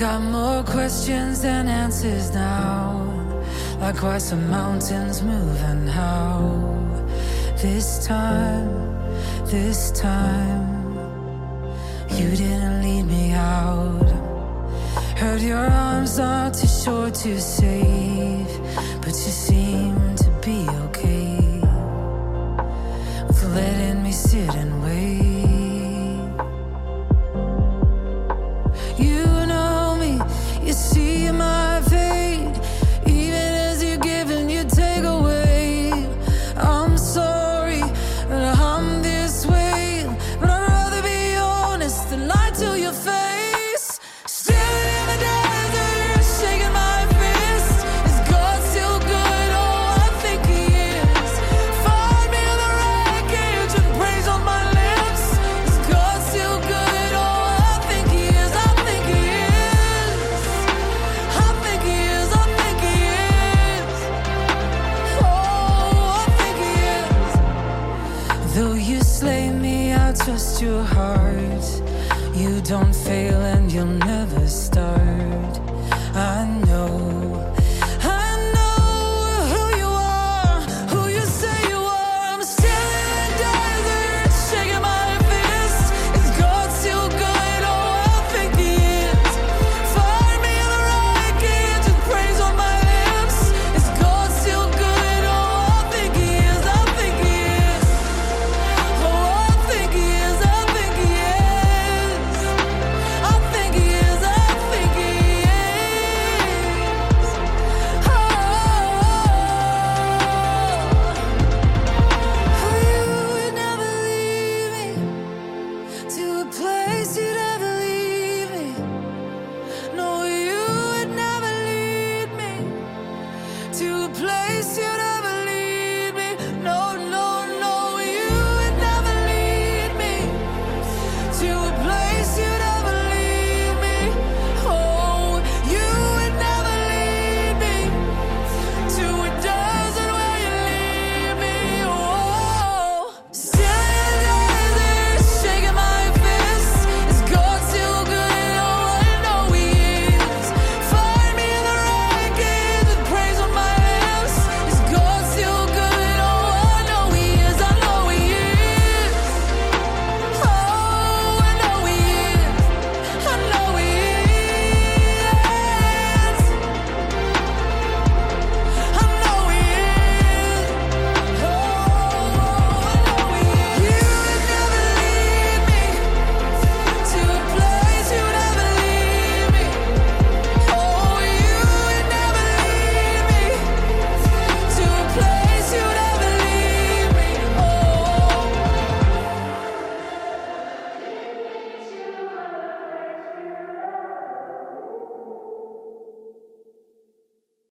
Got more questions than answers now. Like why some mountains move and how. This time, you didn't lead me out. Heard your arms are too short to save, but you seem to be okay with letting me sit and wait. You know me, you see my fate. Even as you give and you take away. I'm sorry that I'm this way, but I'd rather be honest than lie to your face. Standing in the desert, shaking my fist. Is God still good? Oh, I think He is. Find me on the wreckage and praise on my lips. Is God still good? Oh, I think He is. I think He is. I think He is. I think He is. Oh, I think He is. Though you slay me, I trust your heart. You don't fail and you'll never start.